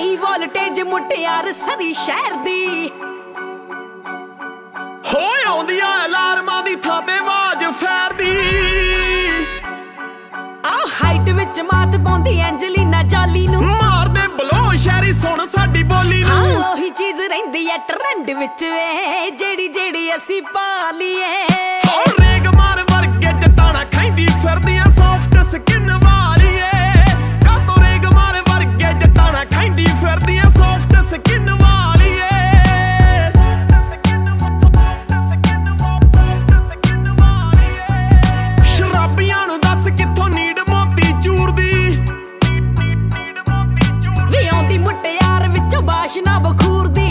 High voltage ਮੁਟਿਆਰ ਸਰੀ ਸ਼ਹਿਰ ਦੀ ਹੋਏ ਆਉਂਦੀਆਂ ਅਲਾਰਮਾਂ ਦੀ ਥਾਂ ਤੇ ਆਵਾਜ਼ ਫੈਰਦੀ ਆ ਹਾਈਟ ਵਿੱਚ ਮਾਤ ਪਾਉਂਦੀ ਐਂਜਲੀਨਾ ਜਾਲੀ ਨੂੰ ਮਾਰਦੇ ਬਲੋ ਸ਼ਹਿਰੀ ਸੁਣ ਸਾਡੀ ਬੋਲੀ ਨੂੰ ਹਾਂ ਉਹੀ ਚੀਜ਼ ਰਹਿੰਦੀ ਐ ਟ੍ਰੈਂਡ ਵਿੱਚ ਵੇ ਜਿਹੜੀ ਅਸੀਂ ਪਾ ਲਈਏ ਰੇਗ ਮਾਰ ਵਰਗੇ ਜਟਾਣਾ ਖਾਂਦੀ ਫਿਰਦੀਆਂ ਸੌਫਟ ਸਕਿਨ ਵਾਲੀਏ ਕਾਤੋਂ ਰੇਗ ਮਾਰ ਵਰਗੇ ਜਟਾਣਾ ਖਾਂਦੀ ਫਿਰਦੀਆਂ ਸੌਫਟ ਸਕਿਨ ਵਾਲੀਏ ਸ਼ਰਾਬੀਆਂ ਨੂੰ ਦੱਸ ਕਿੱਥੋਂ ਨੀਡ ਮੋਤੀ ਚੂਰ ਦੀ ਵੀ ਆਉਂਦੀ ਮੁਟਿਆਰ ਵਿੱਚੋਂ ਬਾਸ਼ਨਾ ਬਖੂਰ ਦੀ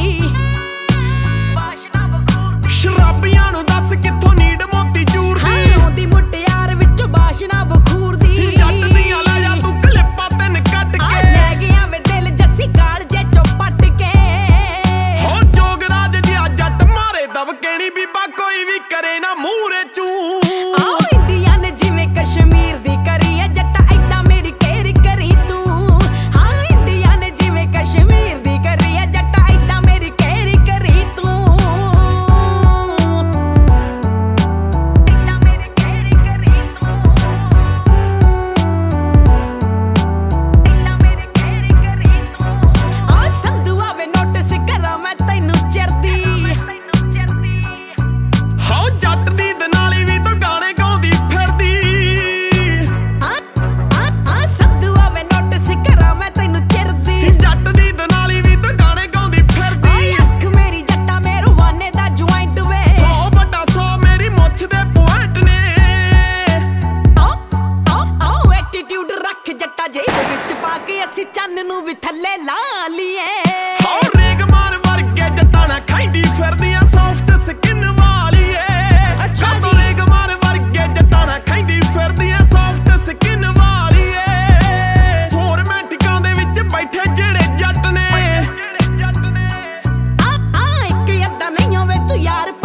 ਸ਼ਰਾਬੀਆਂ ਨੂੰ ਦੱਸ ਕਿੱਥੋਂ ਨੀਡ ਮੋਤੀ ਚੂਰ ਦੀ ਆਉਂਦੀ ਮੁਟਿਆਰ ਵਿੱਚੋਂ ਬਾਸ਼ਨਾ ਬਖੂਰ ਦੀ ਜੱਟ ਦੀਆਂ ਲੈ ਜਾ ਤੂੰ ਕਲਿੱਪਾਂ ਤਿੰਨ ਕੱਟ ਕੇ ਲੈ ਗਿਆ ਵੇ ਦਿਲ ਜੱਸੀ ਕਾਲ ਜੇ ਚੋਂ ਪੱਟ ਕੇ ਹੋ ਜੋਗਰਾਜ ਜਿਹਾ ਜੱਟ ਮਾਰੇ ਦਬਕੇ ਨੀ ਬੀਬਾ ਕੋਈ ਵੀ ਕਰੇ ਨਾ ਮੂਹਰੇ ਚੂ ਆਓ ਇੰਡੀਆ ਨੇ ਜਿਵੇਂ ਕਸ਼ਮੀਰ ਦੀ ਕਰੀ ਐ ਜੱਟਾ ਏਦਾਂ ਮੇਰੀ ਕੇਰ ਕਰੀ ਤੂੰ ਹਾਂ ਇੰਡੀਆ ਨੇ ਜਿਵੇਂ ਕਸ਼ਮੀਰ ਦੀ ਕਰੀ ਐ ਜੱਟਾ ਏਦਾਂ ਮੇਰੀ ਕੇਰ ਕਰੀ ਤੂੰ ਏਦਾਂ ਮੇਰੀ ਕੇਰ ਕਰੀ ਤੂੰ ਏਦਾਂ ਮੇਰੀ ਕੇਰ ਕਰੀ ਤੂੰ ਆ ਸੰਧੂ ਆਵੇ ਨੋਟਿਸ ਕਰਾਂ ਮੈਂ ਤੈਨੂੰ ਚਿਰਦੀ ਹੋ ਜੱਟ ਦੀ ਦਨਾਲੀ ਵੀ ਤੂੰ ਗਾਣੇ ਗਾਉਂਦੀ ਫਿਰਦੀ ਆ ਸੰਧੂ ਆਵੇ ਨੋਟਿਸ ਕਰਾਂ ਮੈਂ ਤੈਨੂੰ ਚਿਰਦੀ ਜੱਟ ਦੀ ਦਨਾਲੀ ਵੀ ਤੂੰ ਗਾਣੇ ਗਾਉਂਦੀ ਫਿਰਦੀ ਓਏ ਅੱਖ ਮੇਰੀ ਜੱਟਾ ਮੇਰੂ ਵਾਨੇ ਦਾ ਜੁਆਇੰਟ ਵੇ 100 ਵੱਡਾ 100 ਮੇਰੀ ਮੁੱਛ ਦੇ ਪੁਆਇੰਟ ਨੇ ਆਓ ਐਟੀਟਿਊਡ ਰੱਖ ਜੱਟਾ ਜੇਬ ਵਿੱਚ ਪਾ ਕੇ ਅਸੀਂ ਚੰਨ ਨੂੰ ਵੀ ਥੱਲੇ ਲਾ ਲਈਏ ਹੋ ਰੇਗ ਮਾਰ ਵਰਗੇ ਜਟਾਣਾ ਖਾਂਦੀ ਫਿਰਦੀਆਂ ਸੌਫਟ ਸਕਿਨ ਵਾਲੀਏ ਅੱਛਾ ਕਾਤੋਂ ਜੀ। ਰੇਗ ਮਾਰ ਵਰਗੇ ਜਟਾਣਾ ਖਾਂਦੀ ਫਿਰਦੀਆਂ ਸੌਫਟ ਸਕਿਨ ਵਾਲੀਏ ਫੋਰਮੈਟਿਕਾਂ ਦੇ ਵਿੱਚ ਬੈਠੇ ਜਿਹੜੇ ਜੱਟ ਨੇ ਆ ਇੱਕ ਅੱਧਾ ਨਹੀਂ ਹੋਵੇ ਤੂੰ ਯਾਰ